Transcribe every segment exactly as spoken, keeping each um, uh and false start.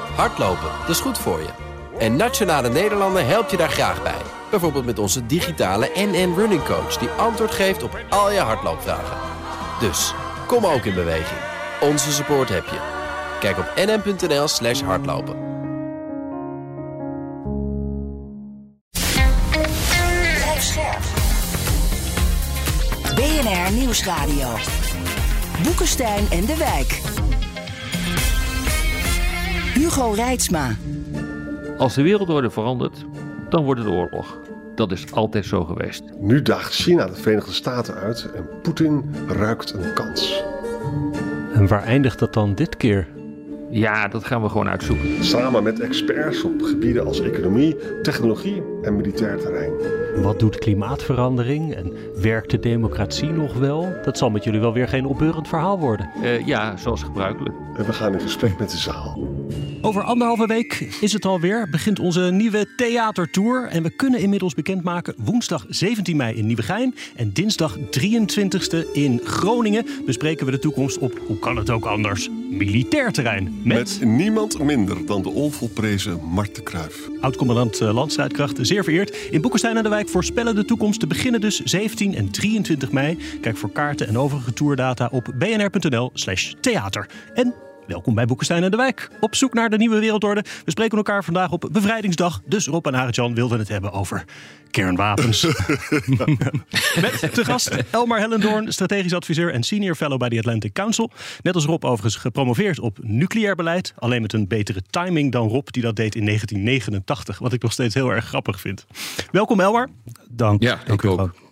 Hardlopen, dat is goed voor je. En Nationale Nederlanden helpt je daar graag bij. Bijvoorbeeld met onze digitale N N Running Coach... die antwoord geeft op al je hardloopvragen. Dus, kom ook in beweging. Onze support heb je. Kijk op nn.nl slash hardlopen. B N R Nieuwsradio. Boekenstein en de Wijk. Hugo Reitsma. Als de wereldorde verandert, dan wordt het oorlog. Dat is altijd zo geweest. Nu daagt China de Verenigde Staten uit en Poetin ruikt een kans. En waar eindigt dat dan dit keer? Ja, dat gaan we gewoon uitzoeken. Samen met experts op gebieden als economie, technologie en militair terrein. Wat doet klimaatverandering en werkt de democratie nog wel? Dat zal met jullie wel weer geen opbeurend verhaal worden. Uh, ja, zoals gebruikelijk. En we gaan in gesprek met de zaal. Over anderhalve week is het alweer, begint onze nieuwe theatertour. En we kunnen inmiddels bekendmaken woensdag zeventien mei in Nieuwegein en dinsdag drieëntwintigste in Groningen bespreken we de toekomst op, hoe kan het ook anders, militair terrein. Met, met niemand minder dan de onvolprezen Mart de Kruijf. Oud-commandant Landstrijdkracht, zeer vereerd. In Boekenstein en de Wijk voorspellen de toekomst te beginnen dus zeventien en drieëntwintig mei. Kijk voor kaarten en overige tourdata op bnr.nl slash theater. En welkom bij Boekenstein en de Wijk. Op zoek naar de nieuwe wereldorde. We spreken elkaar vandaag op Bevrijdingsdag. Dus Rob en Arend-Jan wilden het hebben over kernwapens. Met te gast Elmar Hellendoorn, strategisch adviseur en senior fellow bij de Atlantic Council. Net als Rob overigens gepromoveerd op nucleair beleid. Alleen met een betere timing dan Rob die dat deed in negentien negenentachtig. Wat ik nog steeds heel erg grappig vind. Welkom Elmar. Dank. Ja, Dank ik ook.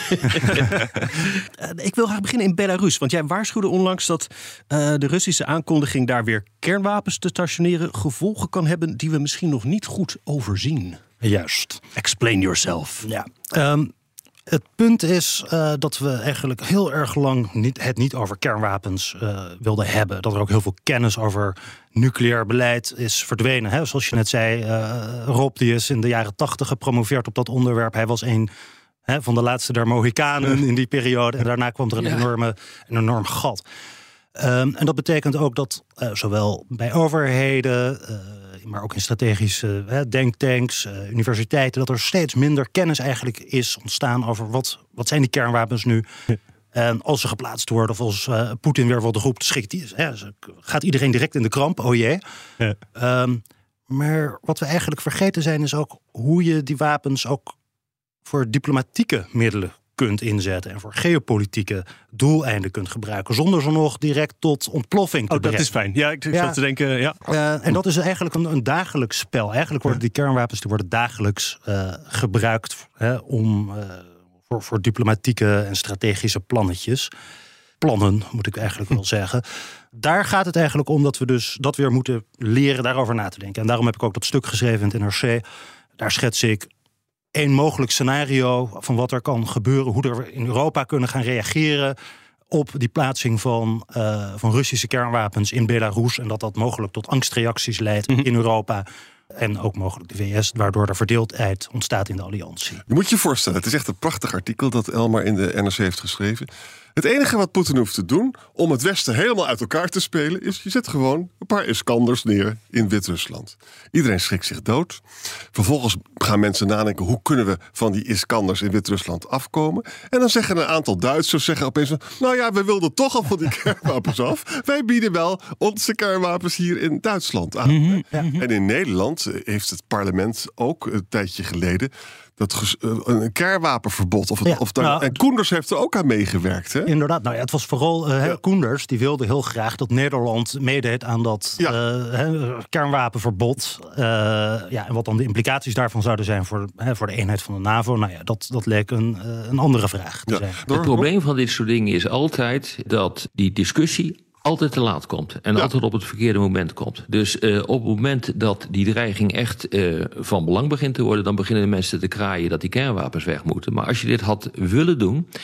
Ik wil graag beginnen in Belarus. Want jij waarschuwde onlangs dat uh, de Russische aankondiging daar weer kernwapens te stationeren gevolgen kan hebben die we misschien nog niet goed overzien. Juist. Explain yourself. Ja. Um, het punt is uh, dat we eigenlijk heel erg lang niet, het niet over kernwapens uh, wilden hebben. Dat er ook heel veel kennis over nucleair beleid is verdwenen. Hè? Zoals je net zei, uh, Rob die is in de jaren tachtig gepromoveerd op dat onderwerp. Hij was een hè, van de laatste der Mohikanen in die periode. En daarna kwam er een, ja. enorme, een enorm gat. Um, en dat betekent ook dat uh, zowel bij overheden, uh, maar ook in strategische uh, denktanks, uh, universiteiten, dat er steeds minder kennis eigenlijk is ontstaan over wat, wat zijn die kernwapens nu. Ja. En als ze geplaatst worden of als uh, Poetin weer wat roept, schikt die, hè, gaat iedereen direct in de kramp, oh jee. Ja. Um, maar wat we eigenlijk vergeten zijn is ook hoe je die wapens ook voor diplomatieke middelen kunt inzetten en voor geopolitieke doeleinden kunt gebruiken, zonder ze nog direct tot ontploffing te oh, brengen. Dat is fijn. Ja, ik, ik ja. zat te denken, ja. Uh, en dat is eigenlijk een, een dagelijks spel. Eigenlijk worden die kernwapens die worden dagelijks uh, gebruikt hè, om uh, voor, voor diplomatieke en strategische plannetjes. Plannen, moet ik eigenlijk wel zeggen. Daar gaat het eigenlijk om dat we dus dat weer moeten leren daarover na te denken. En daarom heb ik ook dat stuk geschreven in het N R C. Daar schets ik een mogelijk scenario van wat er kan gebeuren, hoe we in Europa kunnen gaan reageren op die plaatsing van, uh, van Russische kernwapens in Belarus. En dat dat mogelijk tot angstreacties leidt mm-hmm. in Europa. En ook mogelijk de V S, waardoor er verdeeldheid ontstaat in de alliantie. Je moet je voorstellen, het is echt een prachtig artikel dat Elmar in de N R C heeft geschreven. Het enige wat Poetin hoeft te doen om het Westen helemaal uit elkaar te spelen is, je zet gewoon een paar Iskanders neer in Wit-Rusland. Iedereen schrikt zich dood. Vervolgens gaan mensen nadenken, hoe kunnen we van die Iskanders in Wit-Rusland afkomen? En dan zeggen een aantal Duitsers zeggen opeens, nou ja, we wilden toch al van die kernwapens af. Wij bieden wel onze kernwapens hier in Duitsland aan. Mm-hmm. Ja. En in Nederland heeft het parlement ook een tijdje geleden dat ges, uh, een kernwapenverbod. Of, ja, of daar, nou, en Koenders heeft er ook aan meegewerkt. Hè? Inderdaad. Nou ja, het was vooral uh, ja. Koenders die wilde heel graag dat Nederland meedeed aan dat ja. uh, kernwapenverbod. Uh, ja, en wat dan de implicaties daarvan zouden zijn voor, uh, voor de eenheid van de NAVO. Nou ja, dat, dat leek een, uh, een andere vraag te ja. zijn. Het probleem van dit soort dingen is altijd dat die discussie altijd te laat komt. En ja. altijd op het verkeerde moment komt. Dus uh, op het moment dat die dreiging echt uh, van belang begint te worden, dan beginnen de mensen te kraaien dat die kernwapens weg moeten. Maar als je dit had willen doen,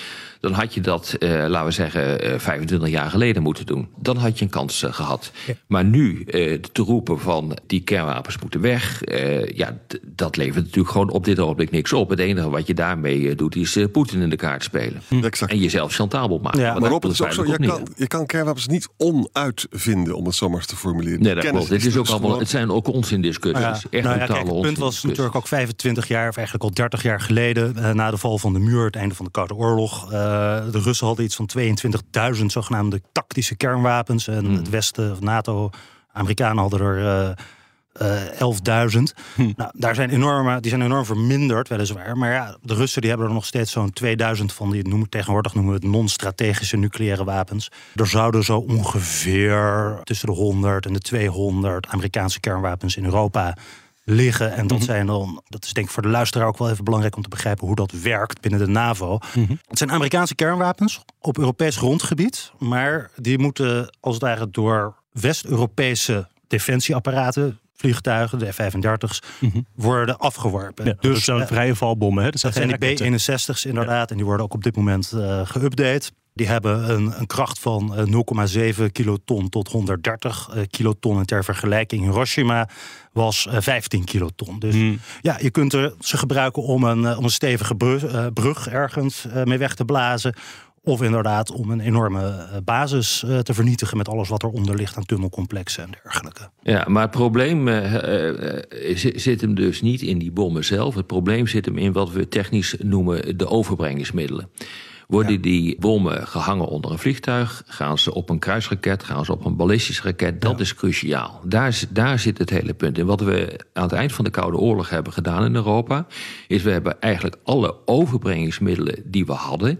dan had je dat, uh, laten we zeggen, uh, vijfentwintig jaar geleden moeten doen. Dan had je een kans uh, gehad. Ja. Maar nu uh, te roepen van die kernwapens moeten weg, uh, ja, d- dat levert natuurlijk gewoon op dit ogenblik niks op. Het enige wat je daarmee uh, doet is uh, Poetin in de kaart spelen. Hm. En jezelf chantabel maken. Ja, maar Rob, het is ook zo, je kan, je kan kernwapens niet onuitvinden, om het zo maar eens te formuleren. Nee, dat klopt. Het, is ook allemaal, gewoon... het zijn ook onzindiscussies. Ja. Echt nou ja, kijk, het punt was natuurlijk ook vijfentwintig jaar, of eigenlijk al dertig jaar geleden, uh, na de val van de muur, het einde van de Koude Oorlog. Uh, de Russen hadden iets van tweeëntwintigduizend zogenaamde tactische kernwapens. En hmm. het Westen, NATO, Amerikanen hadden er uh, uh, elfduizend. Hmm. Nou, daar zijn enorme, die zijn enorm verminderd, weliswaar. Maar ja, de Russen die hebben er nog steeds zo'n tweeduizend van. Die noemen, tegenwoordig noemen we het non-strategische nucleaire wapens. Er zouden zo ongeveer tussen de honderd en de tweehonderd Amerikaanse kernwapens in Europa liggen. En dat mm-hmm. zijn dan, dat is denk ik voor de luisteraar ook wel even belangrijk om te begrijpen hoe dat werkt binnen de NAVO. Mm-hmm. Het zijn Amerikaanse kernwapens op Europees grondgebied, maar die moeten als het ware door West-Europese defensieapparaten, vliegtuigen, de F vijfendertig's, mm-hmm. worden afgeworpen. Ja, dus dat zijn uh, vrije valbommen. Hè? Dat, dat zijn die B eenenzestig's inderdaad, ja. En die worden ook op dit moment uh, geüpdate. Die hebben een, een kracht van uh, nul komma zeven kiloton tot honderddertig uh, kiloton. En ter vergelijking Hiroshima was uh, vijftien kiloton. Dus hmm. ja, je kunt er, ze gebruiken om een, uh, om een stevige brug, uh, brug ergens uh, mee weg te blazen. Of inderdaad om een enorme uh, basis uh, te vernietigen met alles wat eronder ligt aan tunnelcomplexen en dergelijke. Ja, maar het probleem uh, uh, zit hem dus niet in die bommen zelf. Het probleem zit hem in wat we technisch noemen de overbrengingsmiddelen. Worden ja. die bommen gehangen onder een vliegtuig? Gaan ze op een kruisraket? Gaan ze op een ballistische raket? Dat ja. is cruciaal. Daar, daar zit het hele punt in. Wat we aan het eind van de Koude Oorlog hebben gedaan in Europa, is we hebben eigenlijk alle overbrengingsmiddelen die we hadden.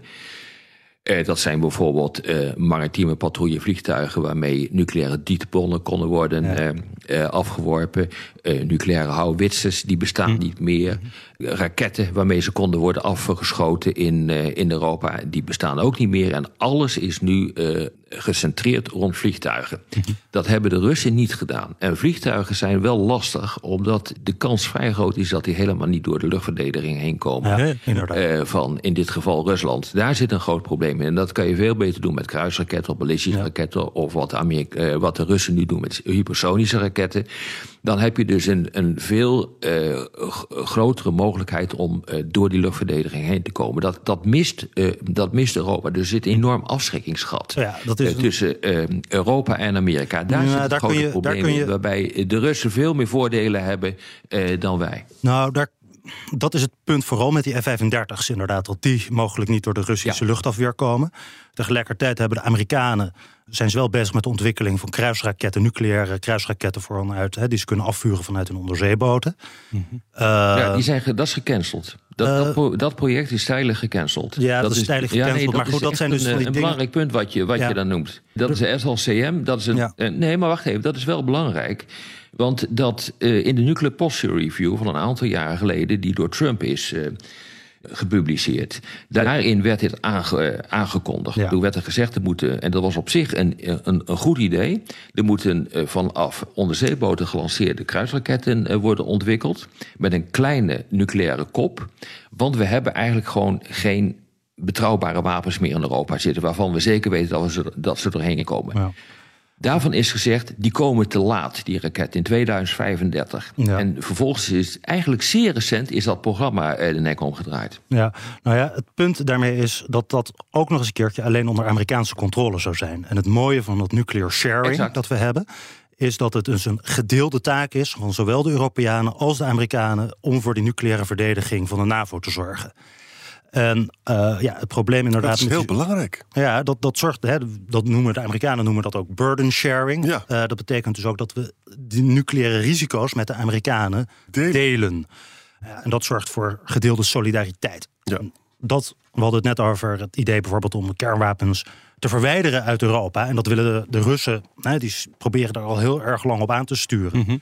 Uh, dat zijn bijvoorbeeld uh, maritieme patrouillevliegtuigen waarmee nucleaire dietbonnen konden worden ja. uh, uh, afgeworpen. Uh, nucleaire houwitsers, die bestaan hm. niet meer. Uh, raketten waarmee ze konden worden afgeschoten in, uh, in Europa, die bestaan ook niet meer. En alles is nu uh, gecentreerd rond vliegtuigen. Hm. Dat hebben de Russen niet gedaan. En vliegtuigen zijn wel lastig, omdat de kans vrij groot is dat die helemaal niet door de luchtverdediging heen komen. Ja, uh, van in dit geval Rusland. Daar zit een groot probleem. En dat kan je veel beter doen met kruisraketten of ballistische ja. raketten, of wat, Amerika, uh, wat de Russen nu doen met hypersonische raketten. Dan heb je dus een, een veel uh, g- grotere mogelijkheid om uh, door die luchtverdediging heen te komen. Dat, dat, mist, uh, dat mist Europa. Er zit een enorm afschrikkingsgat ja, dat is uh, tussen uh, Europa en Amerika. Daar ja, zit het daar grote je, probleem in, je... waarbij de Russen veel meer voordelen hebben uh, dan wij. Nou, daar Dat is het punt vooral met die F vijfendertig's inderdaad, dat die mogelijk niet door de Russische ja. luchtafweer komen. Tegelijkertijd hebben de Amerikanen, zijn ze wel bezig met de ontwikkeling van kruisraketten, nucleaire kruisraketten vanuit, hè, die ze kunnen afvuren vanuit hun onderzeeboten. Mm-hmm. Uh, ja, die zijn, dat is gecanceld. Dat, uh, dat, pro, dat project is tijdelijk gecanceld. Ja, dat, dat is tijdelijk gecanceld. Ja, nee, maar goed, dat zijn dus een, van die een dingen. belangrijk punt wat je, wat ja. je dan noemt. Dat is de S L C M. Dat is een, ja. uh, nee, maar wacht even, dat is wel belangrijk. Want dat uh, in de Nuclear Posture Review van een aantal jaren geleden, die door Trump is uh, gepubliceerd, daarin werd dit aange, uh, aangekondigd. Ja. Toen werd er gezegd, er moeten, en dat was op zich een, een, een goed idee, er moeten uh, vanaf onderzeeboten gelanceerde kruisraketten uh, worden ontwikkeld met een kleine nucleaire kop. Want we hebben eigenlijk gewoon geen betrouwbare wapens meer in Europa zitten, waarvan we zeker weten dat, we ze, dat ze erheen komen. Ja. Daarvan is gezegd, die komen te laat, die raket, in tweeduizend vijfendertig. Ja. En vervolgens is eigenlijk zeer recent is dat programma de nek omgedraaid. Ja, nou ja, het punt daarmee is dat dat ook nog eens een keertje alleen onder Amerikaanse controle zou zijn. En het mooie van dat nuclear sharing exact. dat we hebben, is dat het dus een gedeelde taak is van zowel de Europeanen als de Amerikanen om voor die nucleaire verdediging van de NAVO te zorgen. En uh, ja, het probleem inderdaad. Dat is heel belangrijk. Ja, dat, dat zorgt. Hè, dat noemen de Amerikanen noemen dat ook burden sharing. Ja. Uh, dat betekent dus ook dat we die nucleaire risico's met de Amerikanen delen. delen. Ja, en dat zorgt voor gedeelde solidariteit. Ja. Dat, we hadden het net over het idee bijvoorbeeld om kernwapens te verwijderen uit Europa. En dat willen de, de Russen, hè, die proberen daar al heel erg lang op aan te sturen. Mm-hmm.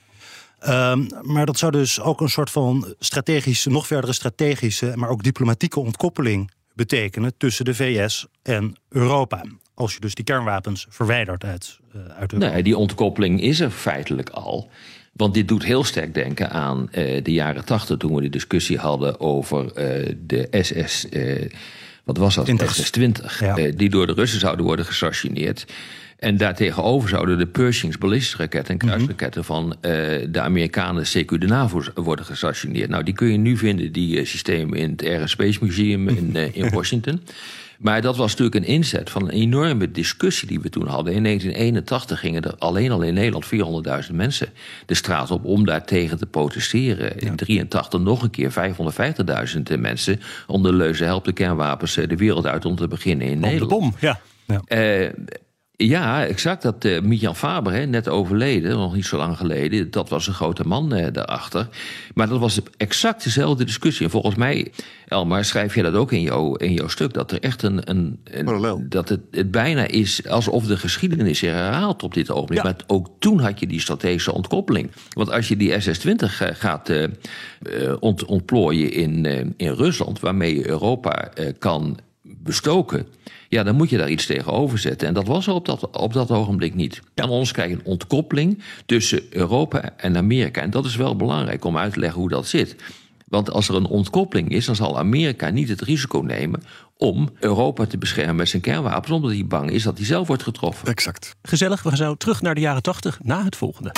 Um, maar dat zou dus ook een soort van strategische, nog verdere strategische, maar ook diplomatieke ontkoppeling betekenen tussen de V S en Europa. Als je dus die kernwapens verwijdert uit, uh, uit Europa. Nee, die ontkoppeling is er feitelijk al. Want dit doet heel sterk denken aan uh, de jaren tachtig, toen we de discussie hadden over uh, de S S... Uh, wat was dat? twintig. S zesentwintig. Ja. Uh, die door de Russen zouden worden gestationeerd. En daartegenover zouden de Pershings ballistische raketten en kruisraketten van uh, de Amerikanen, C Q de NAVO, worden gestationeerd. Nou, die kun je nu vinden, die uh, systemen, in het Air and Space Museum in, uh, in Washington. Maar dat was natuurlijk een inzet van een enorme discussie die we toen hadden. In negentien eenentachtig gingen er alleen al in Nederland vierhonderdduizend mensen de straat op om daar tegen te protesteren. In drieëntachtig nog een keer vijfhonderdvijftigduizend mensen onder de leuze help de kernwapens de wereld uit om te beginnen in Om Nederland. de bom, ja. ja. Uh, Ja, exact. Dat uh, Mijan Faber, hè, net overleden, nog niet zo lang geleden, dat was een grote man uh, daarachter. Maar dat was exact dezelfde discussie. En volgens mij, Elmar, schrijf je dat ook in jouw, in jouw stuk, dat er echt een... een, een dat het, het bijna is alsof de geschiedenis zich herhaalt op dit ogenblik. Ja. Maar ook toen had je die strategische ontkoppeling. Want als je die S zesentwintig uh, gaat uh, uh, ont, ontplooien in, uh, in Rusland, waarmee je Europa uh, kan bestoken, ja, dan moet je daar iets tegenover zetten. En dat was er op dat, op dat ogenblik niet. En ons krijg je een ontkoppeling tussen Europa en Amerika. En dat is wel belangrijk om uit te leggen hoe dat zit. Want als er een ontkoppeling is, dan zal Amerika niet het risico nemen om Europa te beschermen met zijn kernwapens, omdat hij bang is dat hij zelf wordt getroffen. Exact. Gezellig, we gaan zo terug naar de jaren tachtig na het volgende.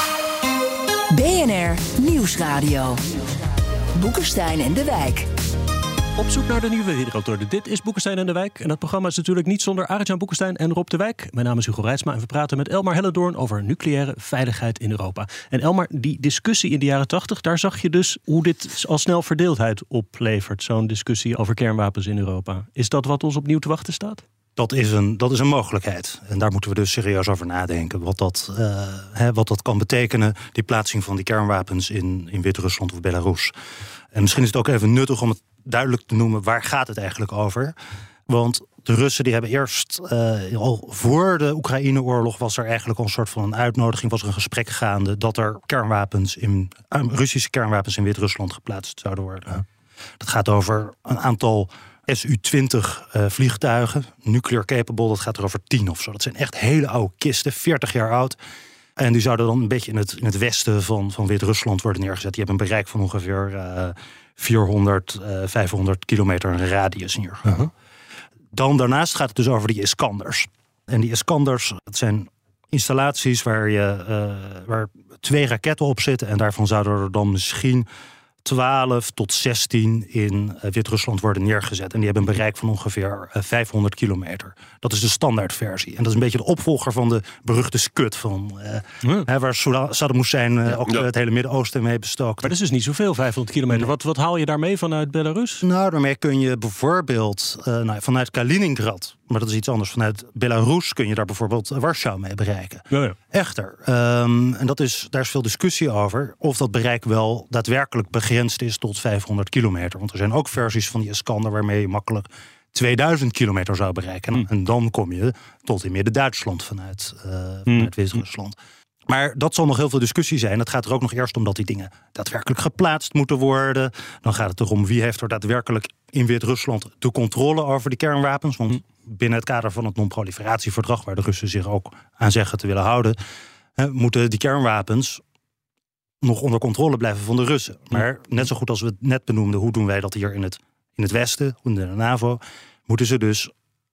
B N R Nieuwsradio. Boekenstein en de Wijk. Op zoek naar de nieuwe wereldorde. Dit is Boekenstein en de Wijk. En dat programma is natuurlijk niet zonder Arend-Jan Boekenstein en Rob de Wijk. Mijn naam is Hugo Reitsma en we praten met Elmar Hellendoorn over nucleaire veiligheid in Europa. En Elmar, die discussie in de jaren tachtig, daar zag je dus hoe dit al snel verdeeldheid oplevert. Zo'n discussie over kernwapens in Europa. Is dat wat ons opnieuw te wachten staat? Dat is, een, dat is een mogelijkheid. En daar moeten we dus serieus over nadenken. Wat dat, uh, hè, wat dat kan betekenen, die plaatsing van die kernwapens in, in Wit-Rusland of Belarus. En misschien is het ook even nuttig om het duidelijk te noemen, waar gaat het eigenlijk over? Want de Russen die hebben eerst, uh, al voor de Oekraïne-oorlog was er eigenlijk al een soort van een uitnodiging, was er een gesprek gaande dat er kernwapens in, uh, Russische kernwapens in Wit-Rusland geplaatst zouden worden. Ja. Dat gaat over een aantal S U twintig uh, vliegtuigen, nuclear capable, dat gaat er over tien of zo. Dat zijn echt hele oude kisten, veertig jaar oud. En die zouden dan een beetje in het, in het westen van, van Wit-Rusland worden neergezet. Die hebben een bereik van ongeveer uh, vierhonderd, uh, vijfhonderd kilometer een radius in ieder geval. Uh-huh. Dan daarnaast gaat het dus over die Iskanders. En die Iskanders, dat zijn installaties waar, je, uh, waar twee raketten op zitten. En daarvan zouden er dan misschien twaalf tot zestien in uh, Wit-Rusland worden neergezet. En die hebben een bereik van ongeveer uh, vijfhonderd kilometer. Dat is de standaardversie. En dat is een beetje de opvolger van de beruchte Scud. Van, uh, ja. hè, waar Saddam Hussein uh, ook ja. het hele Midden-Oosten mee bestookt. Maar dat is dus niet zoveel, vijfhonderd kilometer. Nee. Wat, wat haal je daarmee vanuit Belarus? Nou, daarmee kun je bijvoorbeeld uh, nou, vanuit Kaliningrad, maar dat is iets anders, vanuit Belarus kun je daar bijvoorbeeld Warschau mee bereiken. Ja, ja. Echter, um, en dat is, daar is veel discussie over, of dat bereik wel daadwerkelijk begrensd is tot vijfhonderd kilometer. Want er zijn ook versies van die Iskander waarmee je makkelijk tweeduizend kilometer zou bereiken. Mm. En dan kom je tot in Midden-Duitsland vanuit, uh, vanuit mm. Wit-Rusland. Maar dat zal nog heel veel discussie zijn. Het gaat er ook nog eerst om dat die dingen daadwerkelijk geplaatst moeten worden. Dan gaat het erom wie heeft er daadwerkelijk in Wit-Rusland de controle over die kernwapens. Want binnen het kader van het non-proliferatieverdrag, waar de Russen zich ook aan zeggen te willen houden, hè, moeten die kernwapens nog onder controle blijven van de Russen. Maar net zo goed als we het net benoemden, hoe doen wij dat hier in het, in het Westen, in de NAVO, moeten ze dus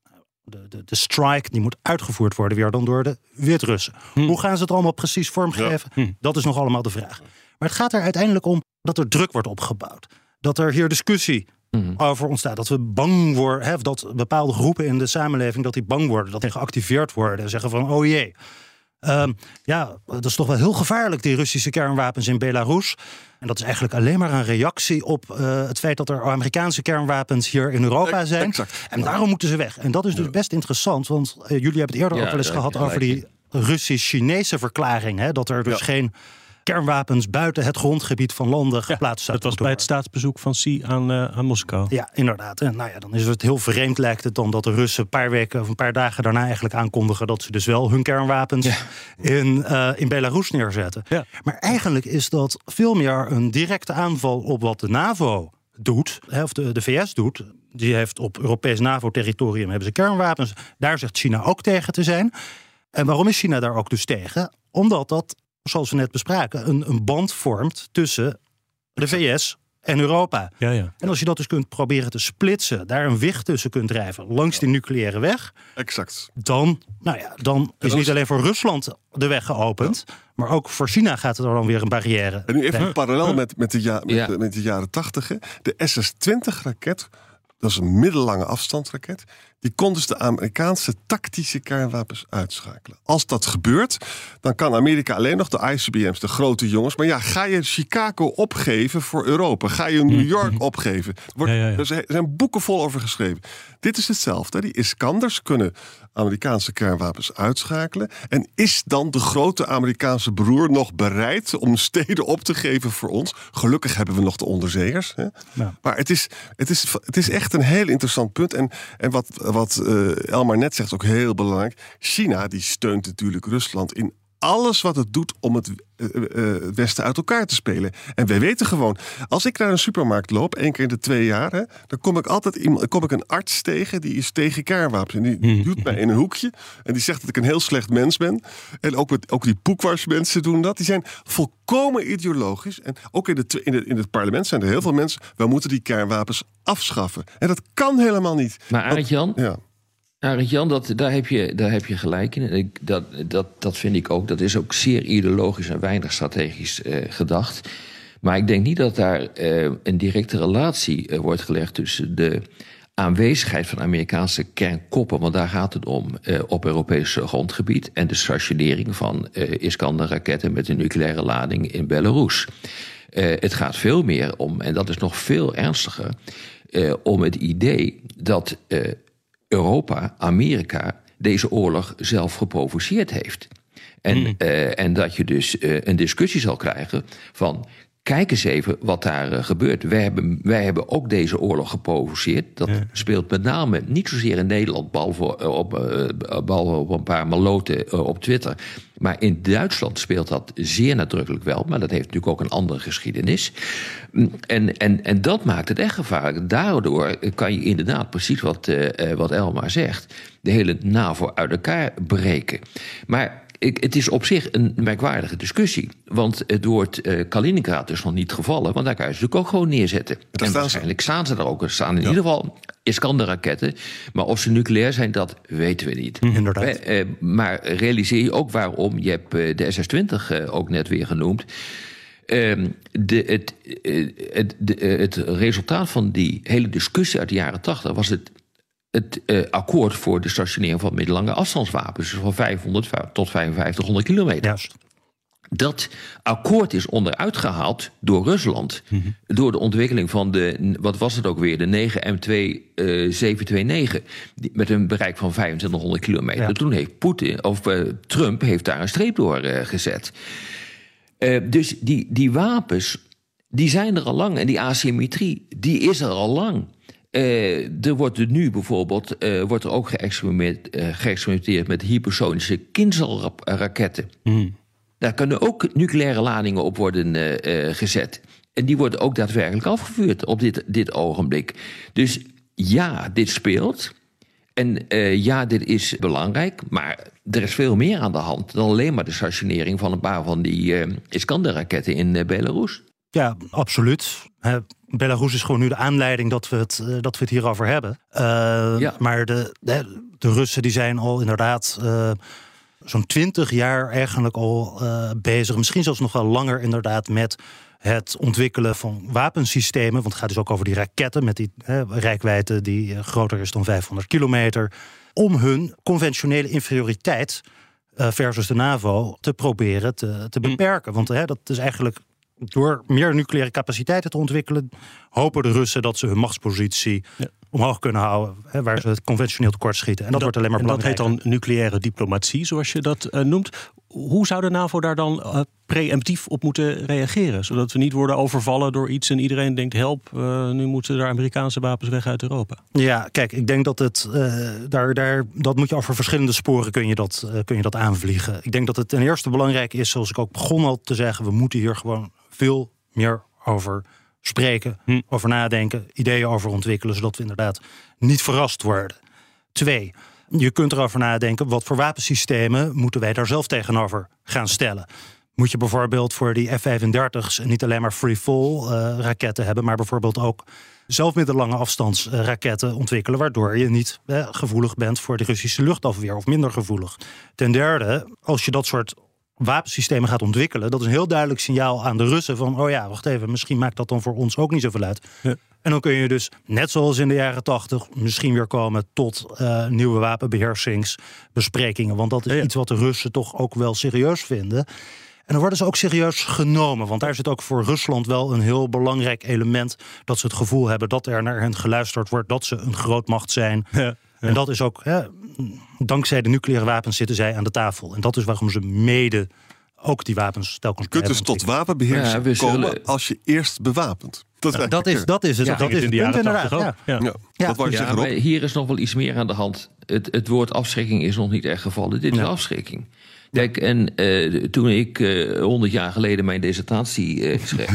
De, de, de strike die moet uitgevoerd worden weer dan door de Wit-Russen. Hm. Hoe gaan ze het allemaal precies vormgeven? Ja. Hm. Dat is nog allemaal de vraag. Maar het gaat er uiteindelijk om dat er druk wordt opgebouwd. Dat er hier discussie hm. over ontstaat. Dat we bang worden, hè, dat bepaalde groepen in de samenleving dat die bang worden, dat die geactiveerd worden en zeggen van oh jee. Um, ja, dat is toch wel heel gevaarlijk, die Russische kernwapens in Belarus. En dat is eigenlijk alleen maar een reactie op uh, het feit dat er Amerikaanse kernwapens hier in Europa zijn. Exact. En daarom moeten ze weg. En dat is dus best interessant, want uh, jullie hebben het eerder ja, ook wel eens gehad over die Russisch-Chinese verklaring. Hè, dat er dus ja. geen kernwapens buiten het grondgebied van landen geplaatst ja, zouden worden. Dat was bij het staatsbezoek van Xi aan, uh, aan Moskou. Ja, inderdaad. En nou ja, dan is het heel vreemd, lijkt het dan, dat de Russen een paar weken of een paar dagen daarna eigenlijk aankondigen dat ze dus wel hun kernwapens ja. in, uh, in Belarus neerzetten. Ja. Maar eigenlijk is dat veel meer een directe aanval op wat de NAVO doet, of de, de V S doet. Die heeft op Europees NAVO-territorium hebben ze kernwapens. Daar zegt China ook tegen te zijn. En waarom is China daar ook dus tegen? Omdat dat, zoals we net bespraken, een, een band vormt tussen de V S en Europa. Ja, ja. En als je dat dus kunt proberen te splitsen, daar een weg tussen kunt drijven langs die nucleaire weg, Exact. dan, nou ja, dan is niet alleen voor Rusland de weg geopend, ja. maar ook voor China gaat er dan weer een barrière. En nu even Nee. parallel met, met, de ja, met, Ja. de, met de jaren tachtig. De S S twintig raket, dat is een middellange afstandsraket, die kon dus de Amerikaanse tactische kernwapens uitschakelen. Als dat gebeurt, dan kan Amerika alleen nog de I C B M's, de grote jongens. Maar ja, ga je Chicago opgeven voor Europa? Ga je New York opgeven? Er, wordt, Ja, ja, ja. er zijn boeken vol over geschreven. Dit is hetzelfde. Die Iskanders kunnen Amerikaanse kernwapens uitschakelen. En is dan de grote Amerikaanse broer nog bereid om steden op te geven voor ons? Gelukkig hebben we nog de onderzeeërs. Hè? Ja. Maar het is, het, is, het is echt een heel interessant punt. En, en wat, wat uh, Elmar net zegt, ook heel belangrijk. China die steunt natuurlijk Rusland in alles wat het doet om het uh, uh, Westen uit elkaar te spelen. En wij weten gewoon, als ik naar een supermarkt loop, één keer in de twee jaar, hè, dan kom ik altijd iemand, kom ik een arts tegen, die is tegen kernwapens. En die duwt mij in een hoekje en die zegt dat ik een heel slecht mens ben. En ook, met, ook die Poekwas mensen doen dat. Die zijn volkomen ideologisch. En ook in, de, in, de, in het parlement zijn er heel veel mensen, wij moeten die kernwapens afschaffen. En dat kan helemaal niet. Maar Arend-Jan, Ja. Arend-Jan, dat, daar, heb je, daar heb je gelijk in. Ik, dat, dat, dat vind ik ook. Dat is ook zeer ideologisch en weinig strategisch uh, gedacht. Maar ik denk niet dat daar uh, een directe relatie uh, wordt gelegd tussen de aanwezigheid van Amerikaanse kernkoppen, want daar gaat het om, uh, op Europees grondgebied, en de stationering van uh, Iskander-raketten met een nucleaire lading in Belarus. Uh, het gaat veel meer om, en dat is nog veel ernstiger, uh, om het idee dat uh, Europa, Amerika, deze oorlog zelf geprovoceerd heeft. En, mm. uh, en dat je dus uh, een discussie zal krijgen van, kijk eens even wat daar uh, gebeurt. Wij hebben, wij hebben ook deze oorlog geprovoceerd. Dat ja. speelt met name niet zozeer in Nederland, behalve uh, op, uh, behalve op een paar maloten uh, op Twitter. Maar in Duitsland speelt dat zeer nadrukkelijk wel. Maar dat heeft natuurlijk ook een andere geschiedenis. En, en, en dat maakt het echt gevaarlijk. Daardoor kan je inderdaad, precies wat, uh, wat Elmar zegt, de hele NAVO uit elkaar breken. Maar ik, het is op zich een merkwaardige discussie. Want het woord uh, Kaliningrad is nog niet gevallen. Want daar kan je ze natuurlijk ook gewoon neerzetten. Dat en waarschijnlijk staan ze daar ook. Er staan in ja. ieder geval Iskander-raketten. Maar of ze nucleair zijn, dat weten we niet. Mm, inderdaad. Uh, uh, maar realiseer je ook waarom. Je hebt uh, de S S twintig uh, ook net weer genoemd. Uh, de, het, uh, het, de, uh, het resultaat van die hele discussie uit de jaren tachtig was het Het uh, akkoord voor de stationering van middellange afstandswapens, dus van vijfhonderd tot vijfenvijftighonderd kilometer. Juist. Dat akkoord is onderuit gehaald door Rusland. Mm-hmm. Door de ontwikkeling van de, wat was het ook weer, de negen M twee zevenhonderdnijntig. Met een bereik van vijfentwintighonderd kilometer. Ja. Toen heeft Poetin, of uh, Trump heeft daar een streep door uh, gezet. Uh, dus die, die wapens, die zijn er al lang. En die asymmetrie, die is er al lang. Uh, er wordt er nu bijvoorbeeld uh, wordt er ook geëxperimenteerd, uh, geëxperimenteerd met hypersonische Kinzhal-raketten. Mm. Daar kunnen ook nucleaire ladingen op worden uh, uh, gezet. En die worden ook daadwerkelijk afgevuurd op dit, dit ogenblik. Dus ja, dit speelt. En uh, ja, dit is belangrijk. Maar er is veel meer aan de hand dan alleen maar de stationering van een paar van die uh, Iskander-raketten in uh, Belarus. Ja, absoluut. He, Belarus is gewoon nu de aanleiding dat we het, uh, dat we het hierover hebben. Uh, ja. Maar de, de, de Russen die zijn al inderdaad uh, zo'n twintig jaar eigenlijk al uh, bezig. Misschien zelfs nog wel langer inderdaad met het ontwikkelen van wapensystemen. Want het gaat dus ook over die raketten met die uh, reikwijdte die uh, groter is dan vijfhonderd kilometer. Om hun conventionele inferioriteit uh, versus de NAVO te proberen te, te beperken. Want uh, dat is eigenlijk, door meer nucleaire capaciteiten te ontwikkelen, hopen de Russen dat ze hun machtspositie ja. omhoog kunnen houden, hè, waar ze het conventioneel tekortschieten. En dat, dat wordt alleen maar belangrijker. En dat heet dan nucleaire diplomatie, zoals je dat uh, noemt. Hoe zou de NAVO daar dan uh, preemptief op moeten reageren? Zodat we niet worden overvallen door iets en iedereen denkt, help, uh, nu moeten er Amerikaanse wapens weg uit Europa. Ja, kijk, ik denk dat het uh, daar, daar, dat moet je over verschillende sporen kun je dat, uh, kun je dat aanvliegen. Ik denk dat het ten eerste belangrijk is, zoals ik ook begon al te zeggen, we moeten hier gewoon veel meer over spreken, hm. over nadenken, ideeën over ontwikkelen, zodat we inderdaad niet verrast worden. Twee, je kunt erover nadenken, wat voor wapensystemen moeten wij daar zelf tegenover gaan stellen? moet je bijvoorbeeld voor die F vijfendertig's niet alleen maar free-fall uh, raketten hebben, maar bijvoorbeeld ook zelfmiddellange afstandsraketten ontwikkelen, waardoor je niet eh, gevoelig bent voor de Russische luchtafweer of minder gevoelig. Ten derde, als je dat soort wapensystemen gaat ontwikkelen, dat is een heel duidelijk signaal aan de Russen van, oh ja, wacht even, misschien maakt dat dan voor ons ook niet zoveel uit. Ja. En dan kun je dus, net zoals in de jaren tachtig, misschien weer komen tot uh, nieuwe wapenbeheersingsbesprekingen. Want dat is ja. iets wat de Russen toch ook wel serieus vinden. En dan worden ze ook serieus genomen. Want daar zit ook voor Rusland wel een heel belangrijk element, dat ze het gevoel hebben dat er naar hen geluisterd wordt, dat ze een grootmacht zijn. Ja. Ja. En dat is ook, hè, dankzij de nucleaire wapens zitten zij aan de tafel. En dat is waarom ze mede ook die wapens telkens Je kunt dus tot wapenbeheersing ja, komen zullen... als je eerst bewapent. Dat is, ja, dat is, dat is het. Ja, dat is het punt inderdaad. Ja. Ja. Ja. Ja. Dat wou je ja, zeggen, Rob. Hier is nog wel iets meer aan de hand. Het, het woord afschrikking is nog niet echt gevallen. Dit is ja. afschrikking. Kijk, en uh, toen ik honderd uh, jaar geleden mijn dissertatie uh, schreef,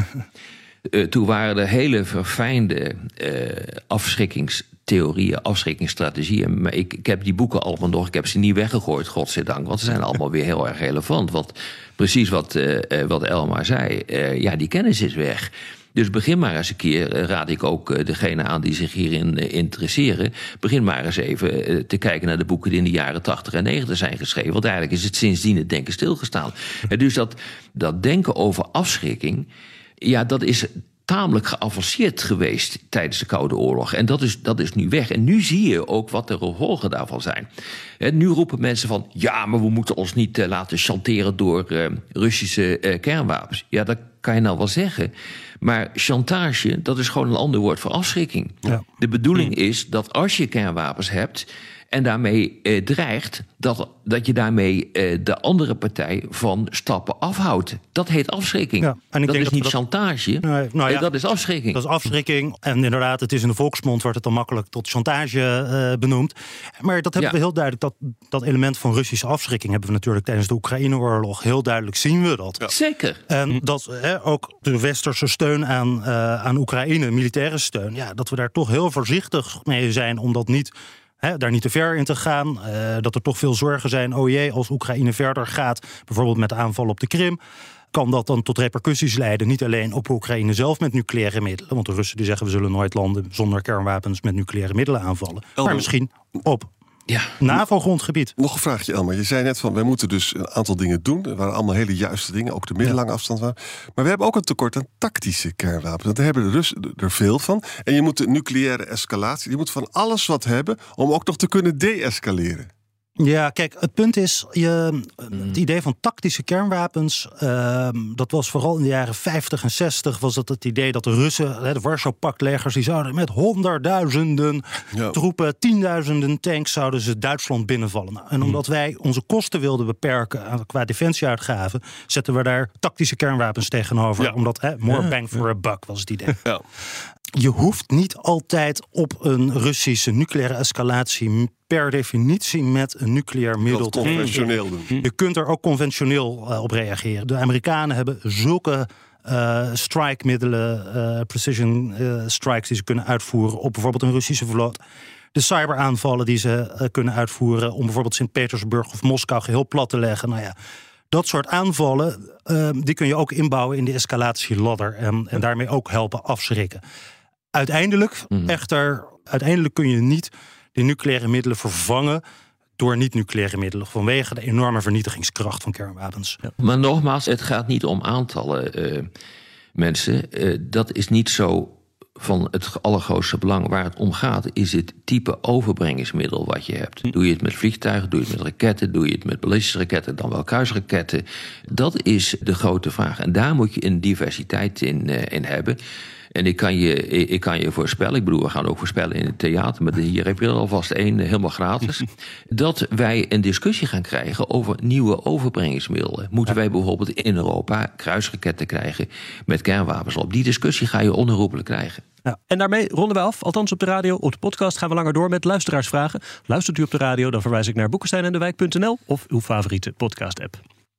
uh, toen waren er hele verfijnde uh, afschrikkingstheorieën, afschrikkingsstrategieën. Maar ik, ik heb die boeken allemaal nog, ik heb ze niet weggegooid, godzijdank, want ze zijn allemaal weer heel erg relevant. Want precies wat, uh, wat Elmar zei, uh, ja, die kennis is weg. Dus begin maar eens een keer, raad ik ook degene aan die zich hierin interesseren, begin maar eens even te kijken naar de boeken die in de jaren tachtig en negentig zijn geschreven. Want eigenlijk is het sindsdien het denken stilgestaan. Dus dat, dat denken over afschrikking, ja, dat is tamelijk geavanceerd geweest tijdens de Koude Oorlog. En dat is, dat is nu weg. En nu zie je ook wat de gevolgen daarvan zijn. En nu roepen mensen van, ja, maar we moeten ons niet uh, laten chanteren door uh, Russische uh, kernwapens. Ja, dat kan je nou wel zeggen. Maar chantage, dat is gewoon een ander woord voor afschrikking. Ja. De bedoeling is dat als je kernwapens hebt en daarmee eh, dreigt, dat, dat je daarmee eh, de andere partij van stappen afhoudt. Dat heet afschrikking. Ja, en ik dat denk is dat niet dat... chantage, nee, nou ja, dat is afschrikking. Dat is afschrikking. En inderdaad, het is in de volksmond wordt het dan makkelijk tot chantage uh, benoemd. Maar dat hebben ja. we heel duidelijk, dat, dat element van Russische afschrikking hebben we natuurlijk tijdens de Oekraïne-oorlog heel duidelijk zien we dat. Ja. Zeker. En hm. dat hè, ook de westerse steun aan, uh, aan Oekraïne, militaire steun, ja, dat we daar toch heel voorzichtig mee zijn om dat niet... He, daar niet te ver in te gaan. Uh, dat er toch veel zorgen zijn. Oh jee, als Oekraïne verder gaat, bijvoorbeeld met de aanval op de Krim, kan dat dan tot repercussies leiden. Niet alleen op Oekraïne zelf met nucleaire middelen. Want de Russen die zeggen we zullen nooit landen zonder kernwapens met nucleaire middelen aanvallen. Elmer. Maar misschien op ja. NAVO-grondgebied. Nog een vraagje, Elmer. Je zei net van, wij moeten dus een aantal dingen doen. Er waren allemaal hele juiste dingen, ook de middellange ja. afstand waren. Maar we hebben ook een tekort aan tactische kernwapens. Daar hebben de Russen er veel van. En je moet de nucleaire escalatie, je moet van alles wat hebben om ook nog te kunnen de-escaleren. Ja, kijk, het punt is, je, het idee van tactische kernwapens, uh, dat was vooral in de jaren vijftig en zestig, was dat het idee dat de Russen, de Warschau-paktlegers, die zouden met honderdduizenden ja. troepen, tienduizenden tanks, zouden ze Duitsland binnenvallen. Nou, en omdat wij onze kosten wilden beperken qua defensieuitgaven, zetten we daar tactische kernwapens tegenover. Ja. Omdat, hè, more ja. bang for a buck was het idee. Ja. Je hoeft niet altijd op een Russische nucleaire escalatie per definitie met een nucleair middel te conventioneel doen. Je kunt er ook conventioneel uh, op reageren. De Amerikanen hebben zulke uh, strike-middelen, uh, precision uh, strikes die ze kunnen uitvoeren op bijvoorbeeld een Russische vloot. De cyberaanvallen die ze uh, kunnen uitvoeren om bijvoorbeeld Sint-Petersburg of Moskou geheel plat te leggen. Nou ja, dat soort aanvallen, uh, die kun je ook inbouwen in de escalatieladder en, en daarmee ook helpen afschrikken. Uiteindelijk, mm. echter, uiteindelijk kun je niet de nucleaire middelen vervangen door niet-nucleaire middelen, vanwege de enorme vernietigingskracht van kernwapens. Ja. Maar nogmaals, het gaat niet om aantallen uh, mensen. Uh, dat is niet zo van het allergrootste belang. Waar het om gaat is het type overbrengingsmiddel wat je hebt. Doe je het met vliegtuigen, doe je het met raketten, doe je het met ballistische raketten, dan wel kruisraketten. Dat is de grote vraag. En daar moet je een diversiteit in, uh, in hebben. En ik kan, je, ik kan je voorspellen, ik bedoel, we gaan ook voorspellen in het theater, maar hier heb je er alvast één helemaal gratis, dat wij een discussie gaan krijgen over nieuwe overbrengingsmiddelen. Moeten wij bijvoorbeeld in Europa kruisraketten krijgen met kernwapens op? Die discussie ga je onherroepelijk krijgen. Ja. En daarmee ronden we af, althans op de radio. Op de podcast gaan we langer door met luisteraarsvragen. Luistert u op de radio, dan verwijs ik naar boekenstein en de wijk punt n l of uw favoriete podcast-app.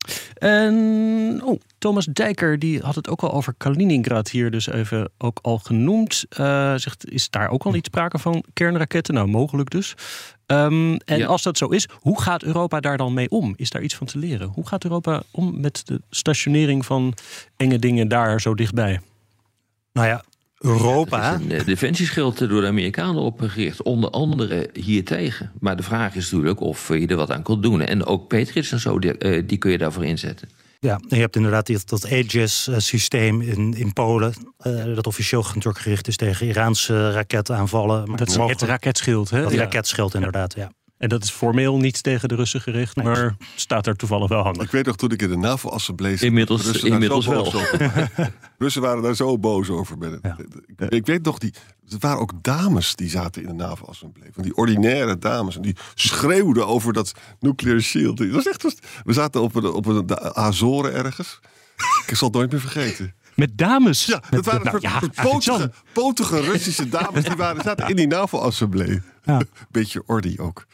En oh, Thomas Dijker die had het ook al over Kaliningrad hier dus even ook al genoemd. Uh, zegt, is daar ook al iets sprake van kernraketten? Nou, mogelijk dus. Um, en Ja. als dat zo is, hoe gaat Europa daar dan mee om? Is daar iets van te leren? Hoe gaat Europa om met de stationering van enge dingen daar zo dichtbij? Nou ja, Europa... Er is een uh, defensieschild door de Amerikanen opgericht, onder andere hiertegen. Maar de vraag is natuurlijk of je er wat aan kunt doen. En ook Patriots en zo, die, uh, die kun je daarvoor inzetten. Ja, en je hebt inderdaad dat, dat Aegis-systeem in, in Polen, uh, dat officieel natuurlijk gericht is tegen Iraanse raketaanvallen. Maar Dat is het raketschild, hè? Dat Ja. raketschild, inderdaad, ja. En dat is formeel niet tegen de Russen gericht, Nee. maar staat er toevallig wel handig. Ik weet nog, toen ik in de NAVO-assemblee zat... Inmiddels- Russen daar inmiddels zo boos wel. over. Russen waren daar zo boos over. Met het, Ja. ik, ik weet nog, die, er waren ook dames die zaten in de NAVO-assemblee. Van die ordinaire dames. En die schreeuwden over dat nuclear shield. Dat was echt, we zaten op, een, op een, de Azoren ergens. Ik zal het nooit meer vergeten. Met dames? Ja, dat waren nou, soort, ja, soort Arjan. potige, potige Russische dames. Die waren, zaten in die NAVO-assemblee. Ja. Beetje ordy ook.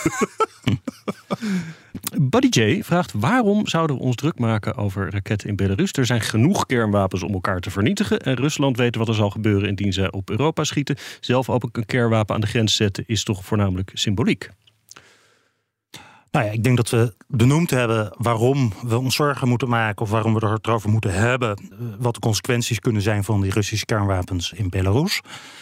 Buddy J vraagt: waarom zouden we ons druk maken over raketten in Belarus? Er zijn genoeg kernwapens om elkaar te vernietigen. En Rusland weet wat er zal gebeuren indien zij op Europa schieten. Zelf ook een kernwapen aan de grens zetten is toch voornamelijk symboliek. Nou ja, ik denk dat we benoemd hebben waarom we ons zorgen moeten maken, of waarom we het erover moeten hebben, wat de consequenties kunnen zijn van die Russische kernwapens in Belarus.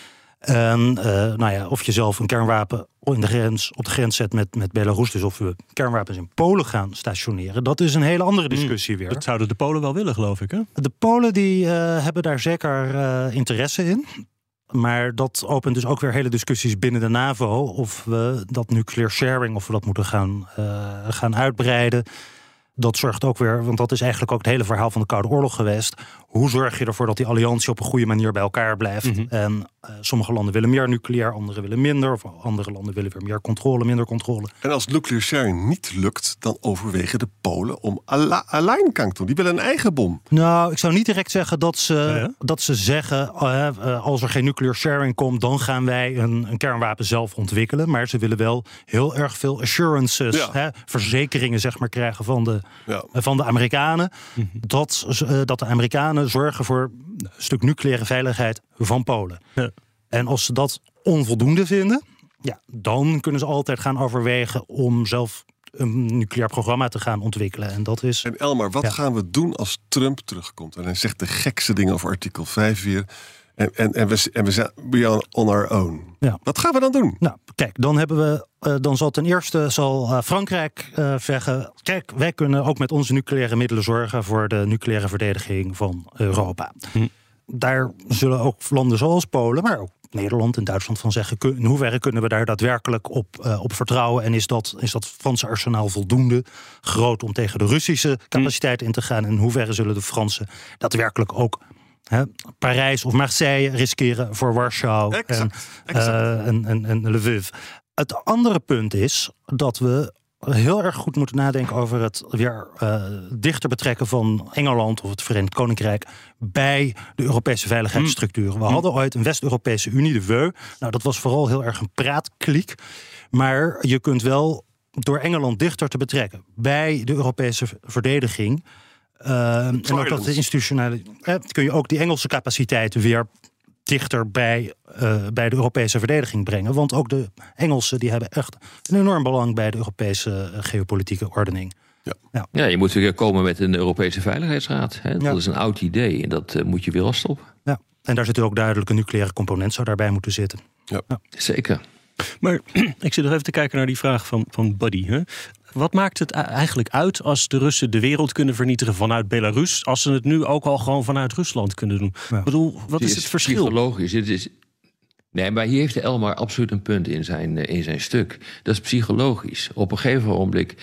En uh, nou ja, of je zelf een kernwapen in de grens, op de grens zet met, met Belarus, dus of we kernwapens in Polen gaan stationeren, dat is een hele andere discussie weer. Dat zouden de Polen wel willen, geloof ik, hè? De Polen die, uh, hebben daar zeker uh, interesse in. Maar dat opent dus ook weer hele discussies binnen de NAVO, of we dat nuclear sharing, of we dat moeten gaan, uh, gaan uitbreiden. Dat zorgt ook weer, want dat is eigenlijk ook het hele verhaal van de Koude Oorlog geweest. Hoe zorg je ervoor dat die alliantie op een goede manier bij elkaar blijft? Mm-hmm. En uh, sommige landen willen meer nucleair, andere willen minder. Of andere landen willen weer meer controle, minder controle. En als nuclear sharing niet lukt, dan overwegen de Polen om Alleingang te doen. Die willen een eigen bom. Nou, ik zou niet direct zeggen dat ze, ja, ja. dat ze zeggen, uh, uh, als er geen nuclear sharing komt, dan gaan wij een, een kernwapen zelf ontwikkelen. Maar ze willen wel heel erg veel assurances, Ja. hè, verzekeringen zeg maar, krijgen van de, Ja. uh, van de Amerikanen. Mm-hmm. Dat, uh, dat de Amerikanen zorgen voor een stuk nucleaire veiligheid van Polen. Ja. En als ze dat onvoldoende vinden, ja, dan kunnen ze altijd gaan overwegen om zelf een nucleair programma te gaan ontwikkelen. En dat is. En Elmar, wat ja. gaan we doen als Trump terugkomt? En hij zegt de gekste dingen over artikel vijf weer. En, en, en, we, en we zijn we on our own. Ja. Wat gaan we dan doen? Nou, kijk, dan hebben we. Uh, dan zal ten eerste zal uh, Frankrijk uh, zeggen: kijk, wij kunnen ook met onze nucleaire middelen zorgen voor de nucleaire verdediging van Europa. Hm. Daar zullen ook landen zoals Polen, maar ook Nederland en Duitsland van zeggen: in hoeverre kunnen we daar daadwerkelijk op, uh, op vertrouwen? En is dat, is dat Franse arsenaal voldoende groot om tegen de Russische capaciteit in te gaan? En in hoeverre zullen de Fransen daadwerkelijk ook He, Parijs of Marseille riskeren voor Warschau exact, en, exact. Uh, en, en, en Lviv. Het andere punt is dat we heel erg goed moeten nadenken over het weer uh, dichter betrekken van Engeland of het Verenigd Koninkrijk bij de Europese veiligheidsstructuren. We hadden ooit een West-Europese Unie, de W E U. Nou, dat was vooral heel erg een praatkliek. Maar je kunt wel door Engeland dichter te betrekken bij de Europese verdediging. Uh, en ook dat de institutionele. Eh, kun je ook die Engelse capaciteiten weer dichter bij, uh, bij de Europese verdediging brengen. Want ook de Engelsen die hebben echt een enorm belang bij de Europese uh, geopolitieke ordening. Ja. Ja. ja, je moet weer komen met een Europese Veiligheidsraad. Hè? Dat ja. is een oud idee en dat uh, moet je weer afstoppen. Ja, en daar zit ook duidelijk een nucleaire component zou daarbij moeten zitten. Ja. Ja. Zeker. Maar ik zit nog even te kijken naar die vraag van, van Buddy. Hè? Wat maakt het eigenlijk uit als de Russen de wereld kunnen vernietigen vanuit Belarus, als ze het nu ook al gewoon vanuit Rusland kunnen doen? Ja. Ik bedoel, wat is, is het verschil? Psychologisch. Het is... Nee, maar hier heeft de Elmar absoluut een punt in zijn, in zijn stuk. Dat is psychologisch. Op een gegeven ogenblik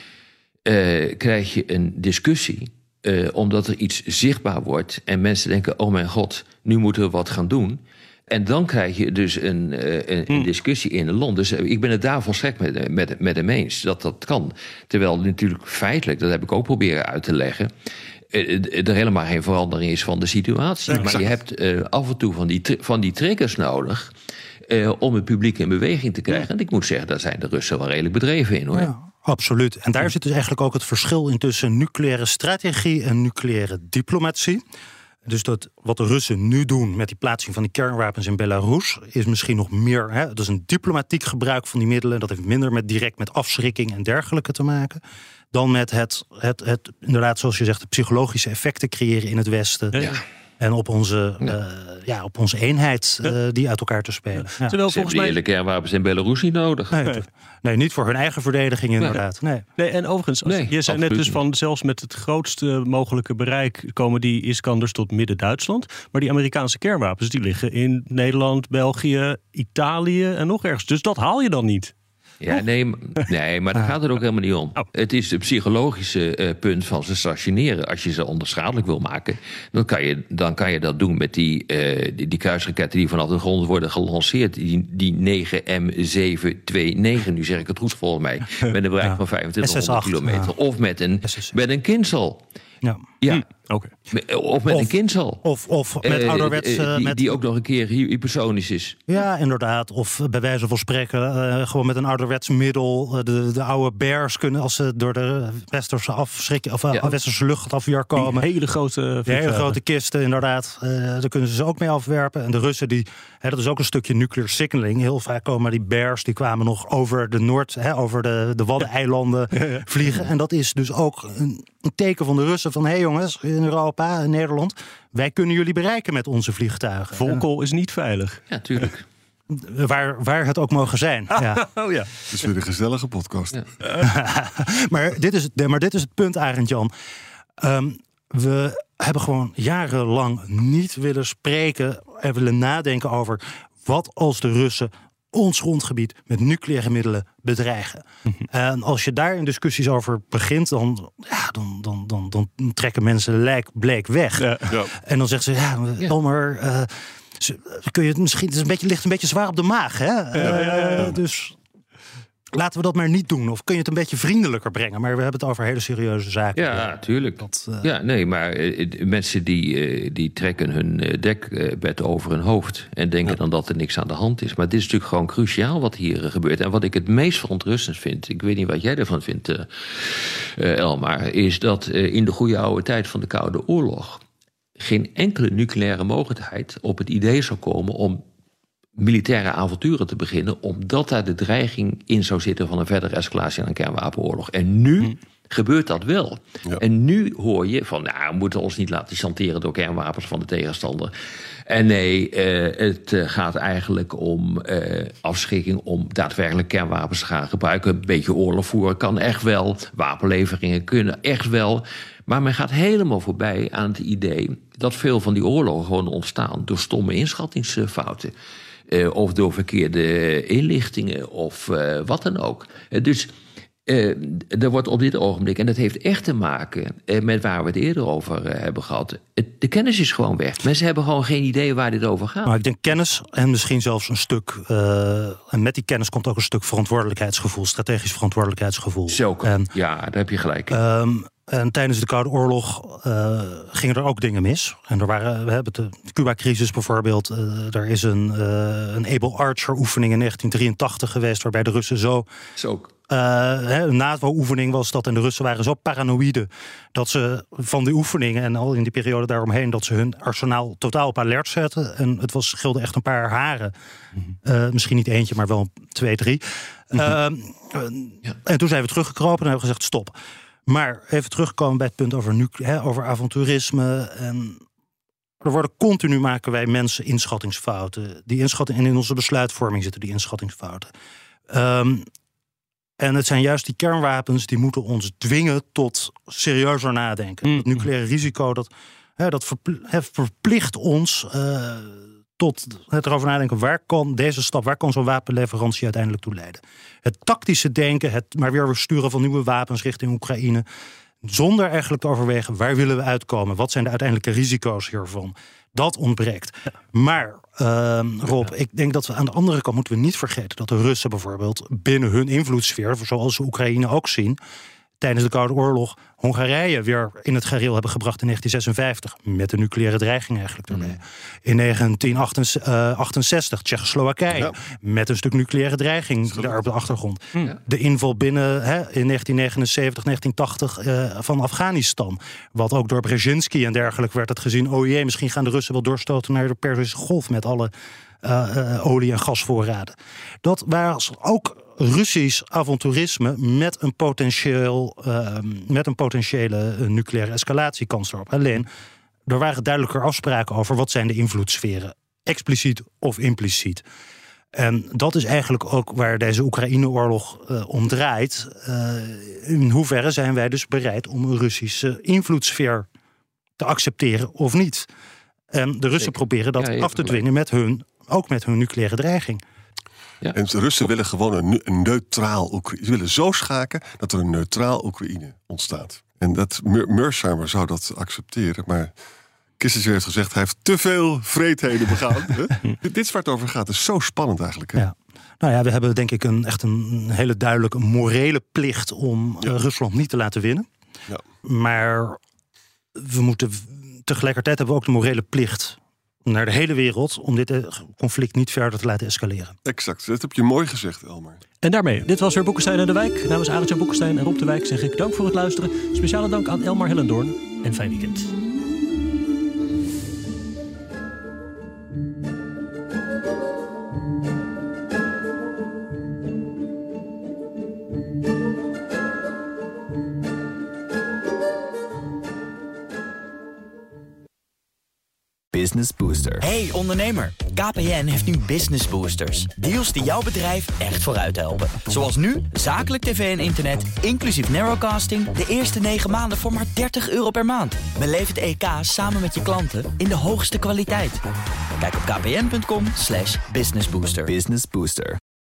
uh, krijg je een discussie, uh, omdat er iets zichtbaar wordt en mensen denken: oh mijn god, nu moeten we wat gaan doen. En dan krijg je dus een, een, een discussie in een land. Dus ik ben het daar volstrekt met, met, met hem eens dat dat kan. Terwijl natuurlijk feitelijk, dat heb ik ook proberen uit te leggen, er helemaal geen verandering is van de situatie. Ja, maar je hebt uh, af en toe van die, van die triggers nodig uh, om het publiek in beweging te krijgen. Ja. En ik moet zeggen, daar zijn de Russen wel redelijk bedreven in, hoor. Ja, absoluut. En daar zit dus eigenlijk ook het verschil in tussen nucleaire strategie en nucleaire diplomatie. Dus dat, wat de Russen nu doen met die plaatsing van die kernwapens in Belarus is misschien nog meer. Hè, dat is een diplomatiek gebruik van die middelen. Dat heeft minder met direct met afschrikking en dergelijke te maken. Dan met het, het, het inderdaad, zoals je zegt, de psychologische effecten creëren in het Westen. Ja. En op onze, ja. Uh, ja, op onze eenheid uh, die uit elkaar te spelen. Ja. Ja. Terwijl volgens mij hele kernwapens in Belarus niet nodig. Nee, nee. nee, niet voor hun eigen verdediging inderdaad. Nee. Nee, en overigens, als, nee, je zei net dus van zelfs met het grootste mogelijke bereik komen die Iskanders tot Midden-Duitsland. Maar die Amerikaanse kernwapens die liggen in Nederland, België, Italië en nog ergens. Dus dat haal je dan niet. Ja, nee, nee, maar daar gaat het ook helemaal niet om. Oh. Het is het psychologische uh, punt van ze stationeren. Als je ze onschadelijk wil maken, dan kan je, dan kan je dat doen met die, uh, die, die kruisraketten die vanaf de grond worden gelanceerd. Die, die negen M zeven twee negen, nu zeg ik het goed volgens mij, met een bereik ja. van vijfentwintighonderd kilometer. Ja. Of met een, met een Kinzel. Ja. Ja. Hm. Okay. Of met of, een Kinzel. Of, of met uh, ouderwets... Uh, die, met... die ook nog een keer hypersonisch is. Ja, inderdaad. Of bij wijze van spreken uh, gewoon met een ouderwets middel. Uh, de, de oude bears kunnen, als ze door de westerse afschrikken, of uh, ja. westerse luchtafweer komen. Die hele grote... Die hele grote kisten, inderdaad. Uh, daar kunnen ze ze ook mee afwerpen. En de Russen, die, hè, dat is ook een stukje nuclear signaling. Heel vaak komen die bears, die kwamen nog over de Noord, hè, over de, de Waddeneilanden ja. Ja. vliegen. En dat is dus ook een, een teken van de Russen van, hé hey jongens, in Europa, in Nederland, wij kunnen jullie bereiken met onze vliegtuigen. Volkel is niet veilig. Ja, tuurlijk. Waar, waar het ook mogen zijn. Ja. Oh ja. Het is weer een gezellige podcast. Ja. maar, dit is, maar dit is het punt, Arend-Jan. Um, we hebben gewoon jarenlang niet willen spreken en willen nadenken over wat als de Russen ons grondgebied met nucleaire middelen bedreigen. Mm-hmm. En als je daar in discussies over begint, dan, ja, dan, dan, dan, dan trekken mensen lijk bleek weg. Ja. Ja. En dan zeggen ze, ja, Elmer, uh, kun je het misschien, het is een beetje, ligt een beetje zwaar op de maag, hè? Ja, ja, ja, ja. Uh, dus laten we dat maar niet doen. Of kun je het een beetje vriendelijker brengen? Maar we hebben het over hele serieuze zaken. Ja, tuurlijk. Dat, uh... Ja, nee, maar uh, mensen die, uh, die trekken hun uh, dekbed over hun hoofd en denken ja. dan dat er niks aan de hand is. Maar dit is natuurlijk gewoon cruciaal wat hier uh, gebeurt. En wat ik het meest verontrustend vind, ik weet niet wat jij ervan vindt, uh, uh, Elmar, is dat uh, in de goede oude tijd van de Koude Oorlog geen enkele nucleaire mogelijkheid op het idee zou komen om militaire avonturen te beginnen, omdat daar de dreiging in zou zitten van een verdere escalatie aan een kernwapenoorlog. En nu hm. gebeurt dat wel. Ja. En nu hoor je van, nou, we moeten ons niet laten chanteren door kernwapens van de tegenstander. En nee, uh, het uh, gaat eigenlijk om uh, afschrikking, om daadwerkelijk kernwapens te gaan gebruiken. Een beetje oorlog voeren kan echt wel, wapenleveringen kunnen echt wel. Maar men gaat helemaal voorbij aan het idee dat veel van die oorlogen gewoon ontstaan door stomme inschattingsfouten. Uh, of door verkeerde inlichtingen of uh, wat dan ook. Uh, dus uh, er wordt op dit ogenblik, en dat heeft echt te maken uh, met waar we het eerder over uh, hebben gehad. Het, de kennis is gewoon weg. Mensen hebben gewoon geen idee waar dit over gaat. Maar ik denk kennis en misschien zelfs een stuk, uh, en met die kennis komt ook een stuk verantwoordelijkheidsgevoel, strategisch verantwoordelijkheidsgevoel. Zo, en, ja, daar heb je gelijk in. Um, En tijdens de Koude Oorlog uh, gingen er ook dingen mis. En er waren, we hebben de Cuba-crisis bijvoorbeeld. Uh, er is een, uh, een Able Archer-oefening in negentien drieëntachtig geweest, waarbij de Russen zo. Zo. Uh, een NAVO-oefening was dat. En de Russen waren zo paranoïde dat ze van die oefeningen en al in die periode daaromheen, dat ze hun arsenaal totaal op alert zetten. En het was, scheelde echt een paar haren. Mm-hmm. Uh, misschien niet eentje, maar wel twee, drie. Mm-hmm. Uh, ja. En toen zijn we teruggekropen en hebben we gezegd stop. Maar even terugkomen bij het punt over, nu, hè, over avonturisme. En er worden continu, maken wij mensen inschattingsfouten. Die inschatting, en in onze besluitvorming zitten die inschattingsfouten. Um, en het zijn juist die kernwapens die moeten ons dwingen tot serieuzer nadenken. Mm. Het nucleaire risico, dat, hè, dat verpl- hè, verplicht ons uh, tot het erover nadenken, waar kan deze stap, waar kan zo'n wapenleverantie uiteindelijk toe leiden? Het tactische denken, het maar weer sturen van nieuwe wapens richting Oekraïne, zonder eigenlijk te overwegen, waar willen we uitkomen? Wat zijn de uiteindelijke risico's hiervan? Dat ontbreekt. Ja. Maar, uh, Rob, ik denk dat we aan de andere kant moeten we niet vergeten dat de Russen bijvoorbeeld binnen hun invloedssfeer, zoals ze Oekraïne ook zien, tijdens de Koude Oorlog Hongarije weer in het gareel hebben gebracht in negentien zesenvijftig. Met de nucleaire dreiging eigenlijk erbij. Mm. In negentien achtenzestig Tsjechoslowakije. Ja. Met een stuk nucleaire dreiging daar op de achtergrond. Mm. De inval binnen hè, in negentien negenenzeventig, negentien tachtig uh, van Afghanistan. Wat ook door Brzezinski en dergelijke werd het gezien. Oh jee, misschien gaan de Russen wel doorstoten naar de Perzische Golf met alle uh, uh, olie- en gasvoorraden. Dat was ook Russisch avonturisme met een, potentieel, uh, met een potentiële uh, nucleaire escalatiekans erop. Alleen, er waren duidelijker afspraken over wat zijn de invloedssferen. Expliciet of impliciet. En dat is eigenlijk ook waar deze Oekraïne-oorlog uh, om draait. Uh, in hoeverre zijn wij dus bereid om een Russische invloedssfeer te accepteren of niet? En de Russen Zeker. proberen dat ja, af te dwingen met hun, ook met hun nucleaire dreiging. Ja. En de Russen willen gewoon een, een neutraal Oekraïne. Ze willen zo schaken dat er een neutraal Oekraïne ontstaat. En dat Mearsheimer zou dat accepteren, maar Kissinger heeft gezegd, hij heeft te veel vreedheden begaan. Dit is waar het over gaat. Het is zo spannend eigenlijk. Hè? Ja. Nou ja, we hebben denk ik een, echt een hele duidelijke morele plicht om ja. uh, Rusland niet te laten winnen. Ja. Maar we moeten tegelijkertijd hebben we ook de morele plicht naar de hele wereld om dit conflict niet verder te laten escaleren. Exact, dat heb je mooi gezegd, Elmar. En daarmee, dit was weer Boekenstein en de Wijk. Namens Arend-Jan Boekenstein en Rob de Wijk zeg ik dank voor het luisteren. Speciale dank aan Elmar Hellendoorn en fijn weekend. Business Booster. Hey ondernemer, K P N heeft nu Business Boosters. Deals die jouw bedrijf echt vooruit helpen. Zoals nu, zakelijk tv en internet, inclusief narrowcasting, de eerste negen maanden voor maar dertig euro per maand. Beleef het E K samen met je klanten in de hoogste kwaliteit. Kijk op kpn punt com slash businessbooster. Business Booster.